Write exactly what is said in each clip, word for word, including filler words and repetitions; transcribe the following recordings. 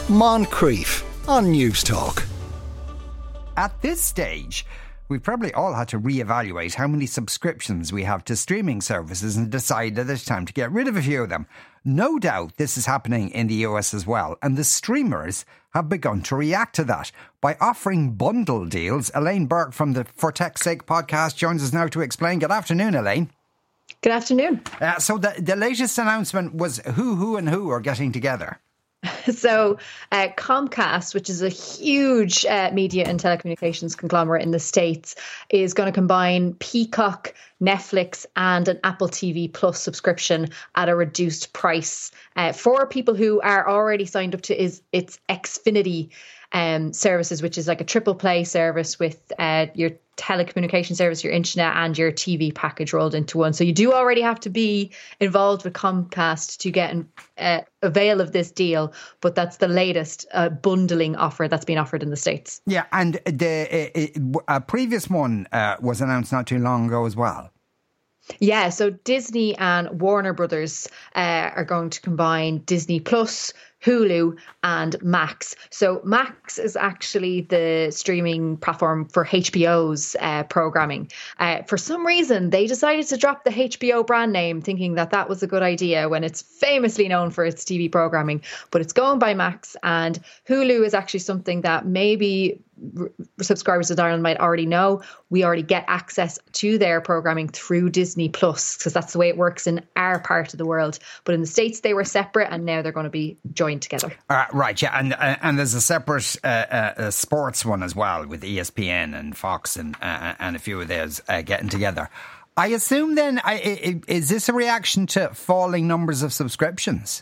Moncrief on News Talk. At this stage, we've probably all had to reevaluate how many subscriptions we have to streaming services and decide that it's time to get rid of a few of them. No doubt this is happening in the U S as well, and the streamers have begun to react to that by offering bundle deals. Elaine Burke from the For Tech's Sake podcast joins us now to explain. Good afternoon, Elaine. Good afternoon. Uh, so the, the latest announcement was who, who and who are getting together. So uh, Comcast, which is a huge uh, media and telecommunications conglomerate in the States, is going to combine Peacock, Netflix and an Apple T V Plus subscription at a reduced price. Uh, for people who are already signed up to is its Xfinity um, services, which is like a triple play service with uh, your telecommunication service, your internet and your T V package rolled into one. So you do already have to be involved with Comcast to get an, uh, avail of this deal, but that's the latest uh, bundling offer that's been offered in the States. Yeah, and the uh, uh, previous one uh, was announced not too long ago as well. Yeah, so Disney and Warner Brothers uh, are going to combine Disney Plus, Hulu and Max. So Max is actually the streaming platform for H B O's uh, programming. Uh, for some reason, they decided to drop the H B O brand name, thinking that that was a good idea when it's famously known for its T V programming. But it's going by Max, and Hulu is actually something that maybe r- subscribers of Ireland might already know. We already get access to their programming through Disney Plus, because that's the way it works in our part of the world. But in the States, they were separate, and now they're going to be joined together. Uh, right, yeah, and uh, and there's a separate uh, uh, sports one as well with E S P N and Fox and uh, and a few of those uh, getting together. I assume then, I, is this a reaction to falling numbers of subscriptions?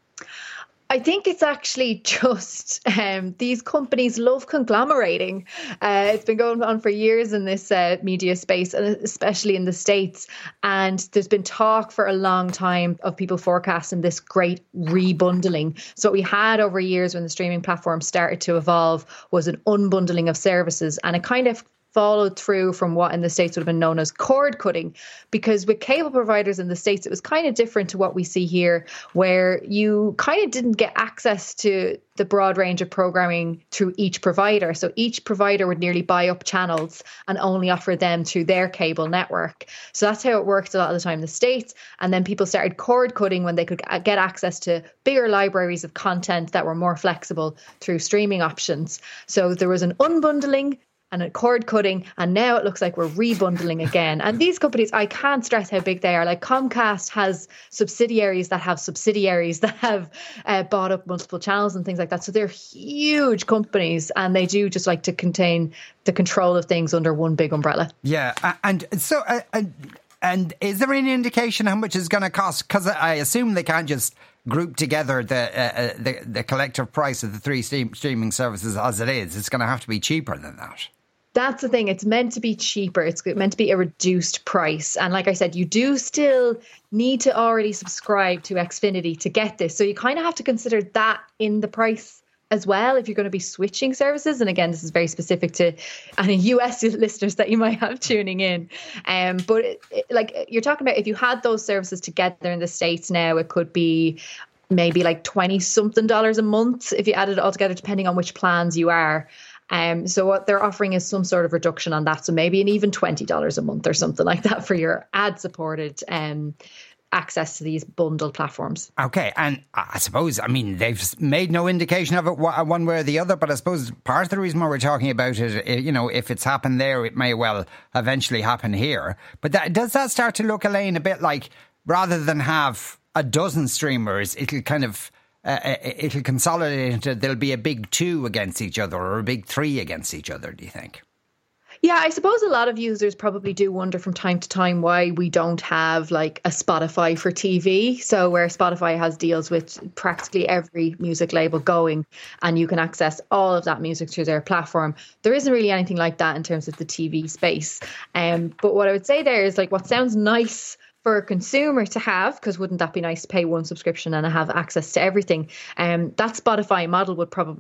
I think it's actually just um, these companies love conglomerating. Uh, it's been going on for years in this uh, media space, and especially in the States. And there's been talk for a long time of people forecasting this great rebundling. So what we had over years when the streaming platform started to evolve was an unbundling of services, and it kind of followed through from what in the States would have been known as cord cutting, because with cable providers in the States, it was kind of different to what we see here, where you kind of didn't get access to the broad range of programming through each provider. So each provider would nearly buy up channels and only offer them through their cable network. So that's how it worked a lot of the time in the States. And then people started cord cutting when they could get access to bigger libraries of content that were more flexible through streaming options. So there was an unbundling and a cord cutting, and now it looks like we're rebundling again. And these companies, I can't stress how big they are. Like Comcast has subsidiaries that have subsidiaries that have uh, bought up multiple channels and things like that. So they're huge companies, and they do just like to contain the control of things under one big umbrella. Yeah, and so uh, and, and is there any indication how much it's going to cost? Because I assume they can't just group together the, uh, the the collective price of the three stream, streaming services as it is. It's going to have to be cheaper than that. That's the thing. It's meant to be cheaper. It's meant to be a reduced price. And like I said, you do still need to already subscribe to Xfinity to get this. So you kind of have to consider that in the price as well if you're going to be switching services. And again, this is very specific to any U S listeners that you might have tuning in. Um, but it, it, like you're talking about, if you had those services together in the States now, it could be maybe like twenty something dollars a month if you add it all together, depending on which plans you are. Um, so what they're offering is some sort of reduction on that. So maybe an even twenty dollars a month or something like that for your ad-supported um, access to these bundled platforms. Okay, and I suppose, I mean, they've made no indication of it one way or the other, but I suppose part of the reason why we're talking about it, you know, if it's happened there, it may well eventually happen here. But that, does that start to look, Elaine, a bit like rather than have a dozen streamers, it'll kind of Uh, it'll consolidate into there'll be a big two against each other or a big three against each other, do you think? Yeah, I suppose a lot of users probably do wonder from time to time why we don't have like a Spotify for T V. So where Spotify has deals with practically every music label going, and you can access all of that music through their platform. There isn't really anything like that in terms of the T V space. Um, but what I would say there is like what sounds nice for a consumer to have, because wouldn't that be nice to pay one subscription and have access to everything? Um, that Spotify model would probably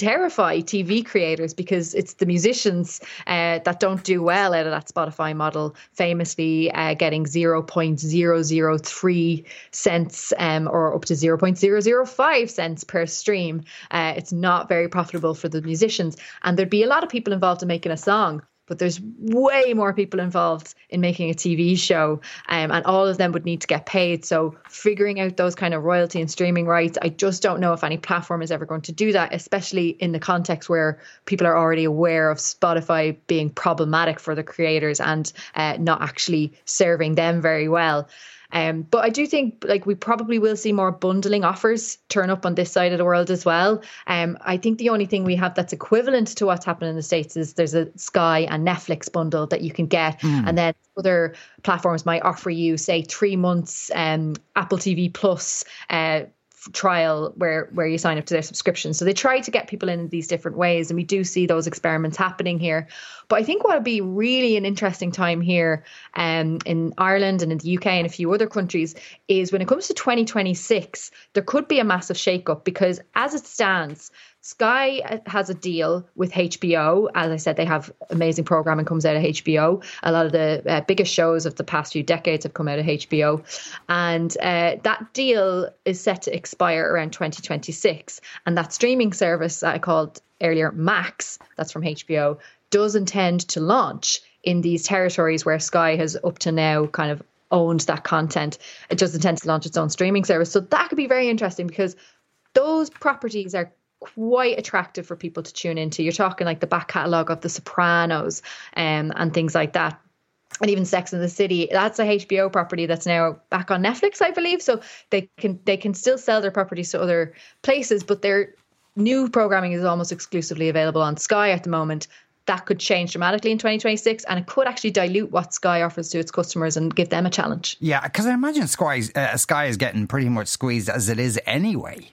terrify T V creators because it's the musicians uh, that don't do well out of that Spotify model, famously uh, getting zero point zero zero three cents um, or up to zero point zero zero five cents per stream. Uh, it's not very profitable for the musicians. And there'd be a lot of people involved in making a song, but there's way more people involved in making a T V show, um, and all of them would need to get paid. So figuring out those kind of royalty and streaming rights, I just don't know if any platform is ever going to do that, especially in the context where people are already aware of Spotify being problematic for the creators and uh, not actually serving them very well. Um, but I do think like we probably will see more bundling offers turn up on this side of the world as well. Um, I think the only thing we have that's equivalent to what's happening in the States is there's a Sky and Netflix bundle that you can get. Mm. And then other platforms might offer you, say, three months um, Apple T V Plus uh trial where where you sign up to their subscription. So they try to get people in these different ways, and we do see those experiments happening here. But I think what would be really an interesting time here um, in Ireland and in the U K and a few other countries is when it comes to twenty twenty-six, there could be a massive shakeup because as it stands, Sky has a deal with H B O. As I said, they have amazing programming comes out of H B O. A lot of the uh, biggest shows of the past few decades have come out of H B O. And uh, that deal is set to expire around twenty twenty-six. And that streaming service that I called earlier, Max, that's from H B O, does intend to launch in these territories where Sky has up to now kind of owned that content. It does intend to launch its own streaming service. So that could be very interesting because those properties are quite attractive for people to tune into. You're talking like the back catalogue of The Sopranos um, and things like that. And even Sex and the City, that's a H B O property that's now back on Netflix, I believe. So they can they can still sell their properties to other places, but their new programming is almost exclusively available on Sky at the moment. That could change dramatically in twenty twenty-six, and it could actually dilute what Sky offers to its customers and give them a challenge. Yeah, because I imagine Sky, uh, Sky is getting pretty much squeezed as it is anyway.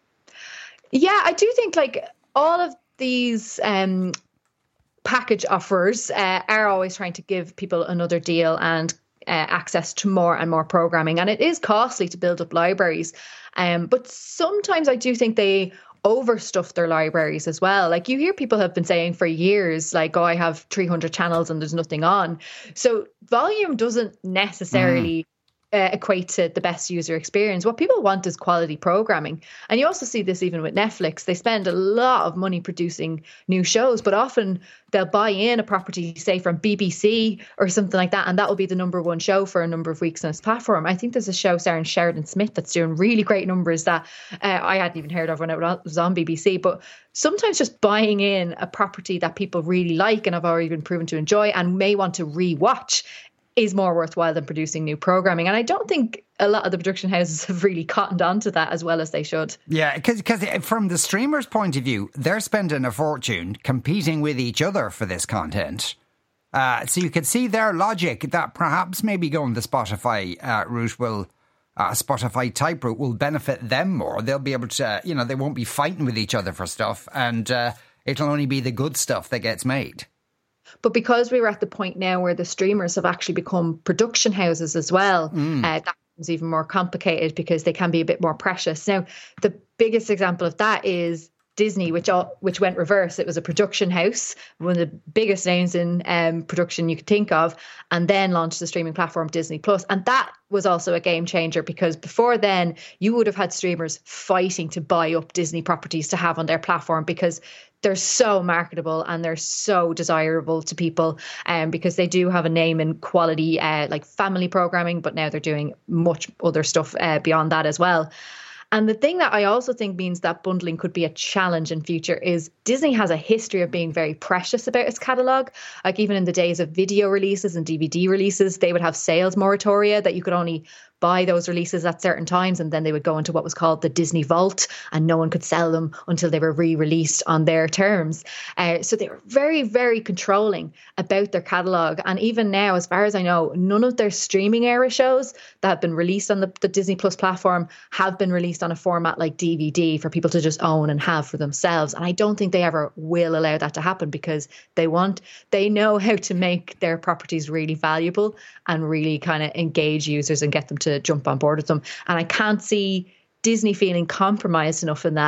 Yeah, I do think like all of these um, package offers uh, are always trying to give people another deal and uh, access to more and more programming. And it is costly to build up libraries. Um, but sometimes I do think they overstuff their libraries as well. Like you hear people have been saying for years, like, oh, I have three hundred channels and there's nothing on. So volume doesn't necessarily... Mm. Uh, equate to the best user experience. What people want is quality programming. And you also see this even with Netflix. They spend a lot of money producing new shows, but often they'll buy in a property, say from B B C or something like that, and that will be the number one show for a number of weeks on its platform. I think there's a show starring Sheridan Smith that's doing really great numbers that uh, I hadn't even heard of when it was on B B C. But sometimes just buying in a property that people really like and have already been proven to enjoy and may want to rewatch is more worthwhile than producing new programming. And I don't think a lot of the production houses have really cottoned onto that as well as they should. Yeah, because from the streamer's point of view, they're spending a fortune competing with each other for this content. Uh, so you could see their logic that perhaps maybe going the Spotify uh, route will, uh, Spotify type route will benefit them more. They'll be able to, you know, they won't be fighting with each other for stuff, and uh, it'll only be the good stuff that gets made. But because we were at the point now where the streamers have actually become production houses as well, mm. uh, that becomes even more complicated because they can be a bit more precious. Now, the biggest example of that is Disney, which all, which went reverse. It was a production house, one of the biggest names in um, production you could think of, and then launched the streaming platform Disney Plus. And that was also a game changer because before then, you would have had streamers fighting to buy up Disney properties to have on their platform because they're so marketable and they're so desirable to people, um, because they do have a name in quality, uh, like family programming, but now they're doing much other stuff uh, beyond that as well. And the thing that I also think means that bundling could be a challenge in future is Disney has a history of being very precious about its catalogue. Like even in the days of video releases and D V D releases, they would have sales moratoria that you could only buy those releases at certain times, and then they would go into what was called the Disney Vault, and no one could sell them until they were re-released on their terms. Uh, so they were very, very controlling about their catalogue. And even now, as far as I know, none of their streaming era shows that have been released on the, the Disney Plus platform have been released on a format like D V D for people to just own and have for themselves. And I don't think they ever will allow that to happen because they want, they know how to make their properties really valuable and really kind of engage users and get them to to jump on board with them. And I can't see Disney feeling compromised enough in that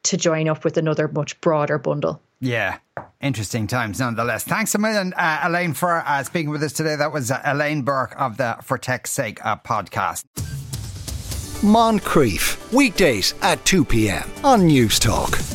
to join up with another much broader bundle. Yeah, interesting times nonetheless. Thanks a million, uh, Elaine, for uh, speaking with us today. That was uh, Elaine Burke of the For Tech's Sake uh, podcast. Moncrief, weekdays at two p.m. on News Talk.